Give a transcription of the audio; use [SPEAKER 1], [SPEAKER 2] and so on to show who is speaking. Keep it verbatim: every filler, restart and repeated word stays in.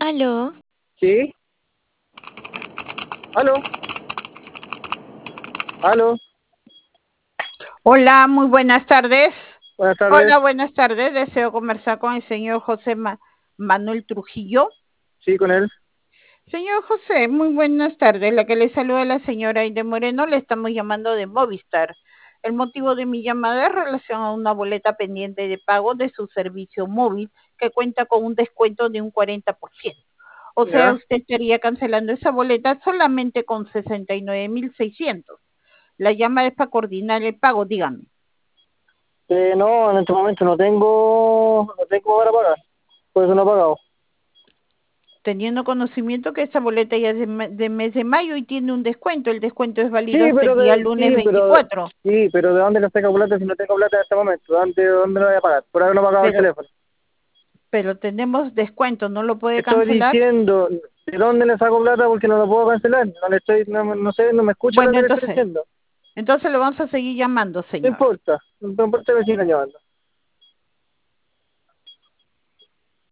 [SPEAKER 1] Aló,
[SPEAKER 2] Sí, aló, aló,
[SPEAKER 3] Hola, muy buenas tardes.
[SPEAKER 2] buenas tardes.
[SPEAKER 3] Hola, buenas tardes. Deseo conversar con el señor José Ma- Manuel Trujillo.
[SPEAKER 2] Sí, con él.
[SPEAKER 3] Señor José, muy buenas tardes. La que le saluda la señora Aide Moreno, le estamos llamando de Movistar. El motivo de mi llamada es relación a una boleta pendiente de pago de su servicio móvil que cuenta con un descuento de un cuarenta por ciento. O sea,
[SPEAKER 2] Ya.
[SPEAKER 3] usted estaría cancelando esa boleta solamente con sesenta y nueve mil seiscientos. La llamada es para coordinar el pago, dígame.
[SPEAKER 2] Eh, no, en este momento no tengo, no tengo para pagar, por eso no he pagado.
[SPEAKER 3] Teniendo conocimiento que esta boleta ya es de, ma- de mes de mayo y tiene un descuento. El descuento es válido
[SPEAKER 2] Sí,
[SPEAKER 3] hasta el
[SPEAKER 2] pero
[SPEAKER 3] día
[SPEAKER 2] de,
[SPEAKER 3] lunes
[SPEAKER 2] sí, pero,
[SPEAKER 3] veinticuatro.
[SPEAKER 2] sí, pero ¿de dónde le saco plata si no tengo plata en este momento? ¿De dónde, de dónde lo voy a pagar? Por haber no pagado el
[SPEAKER 3] Pero,
[SPEAKER 2] teléfono.
[SPEAKER 3] pero tenemos descuento, no lo puede
[SPEAKER 2] Estoy
[SPEAKER 3] cancelar.
[SPEAKER 2] diciendo, ¿de dónde le saco plata? Porque no lo puedo cancelar. No le estoy, no, no sé, no me escucha lo
[SPEAKER 3] Bueno,
[SPEAKER 2] que le estoy
[SPEAKER 3] entonces,
[SPEAKER 2] diciendo.
[SPEAKER 3] entonces le vamos a seguir llamando,
[SPEAKER 2] No
[SPEAKER 3] señor.
[SPEAKER 2] importa, no importa que me sigan llamando.